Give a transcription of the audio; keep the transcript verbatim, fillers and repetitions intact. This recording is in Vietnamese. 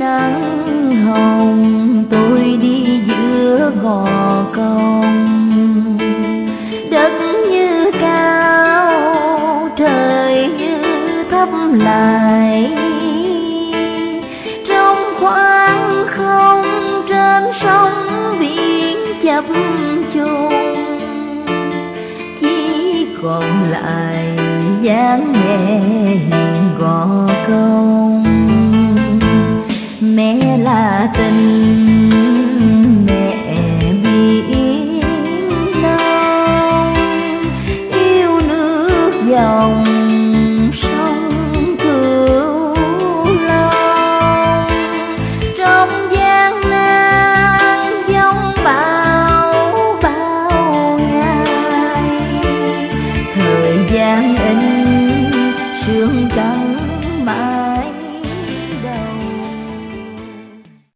nắng hồng, tôi đi giữa gò công. Đất như cao, trời như thấp lại, trong khoảng không trên sông biển chập chùng, chỉ còn lại dáng nghe hiền gò công.